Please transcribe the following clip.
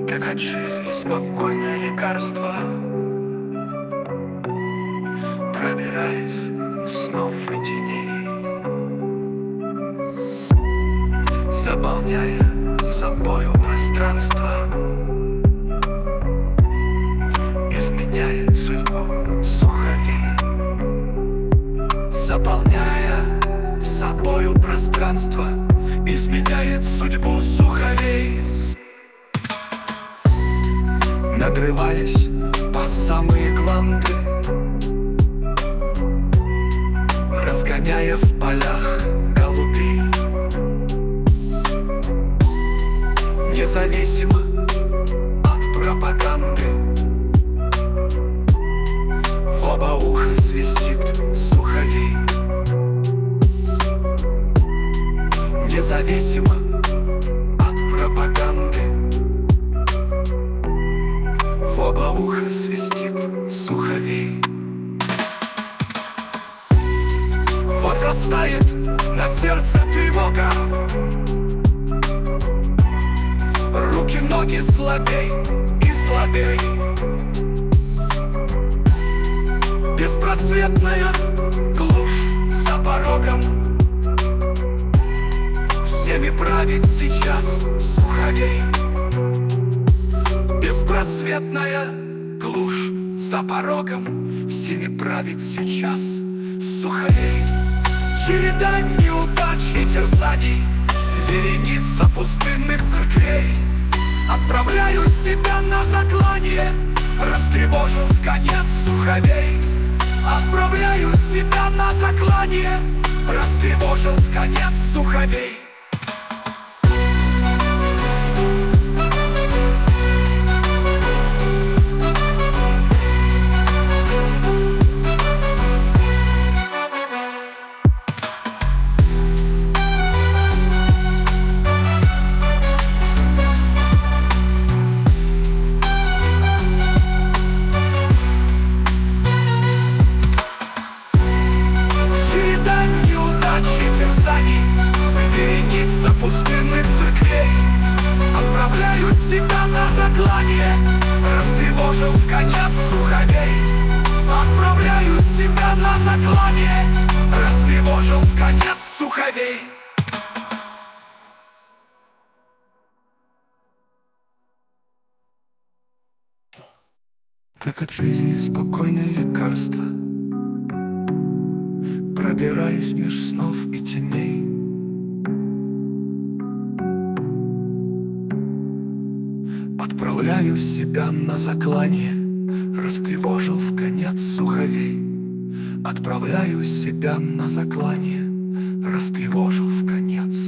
Как от жизни спокойное лекарство, пробираясь снов и теней, заполняя собою пространство, изменяет судьбу сухарей. Заполняя собою пространство, изменяет судьбу сухарей. Надрываясь по самые гланды, разгоняя в полях голубей, независимо от пропаганды, в оба уха свистит сухарей. Независимо от пропаганды, в оба уха свистит сухарей. Возрастает на сердце тревога, руки, ноги слабей и слабей. Беспросветная глушь за порогом, всеми правит сейчас сухарей. Беспросветная глушь за порогом, всеми правит сейчас сухарей. Череда неудач и терзаний, вереница пустынных церквей. Отправляю себя на заклание, растревожил вконец сухарей. Отправляю себя на заклание, растревожил вконец сухарей. Вереница пустынных церквей. Отправляю себя на заклание, растревожил вконец сухарей. Отправляю себя на заклание, растревожил вконец сухарей. Как от жизни спокойное лекарство, пробираясь меж снов и теней, отправляю себя на заклание, растревожил вконец сухарей. Отправляю себя на заклание, растревожил вконец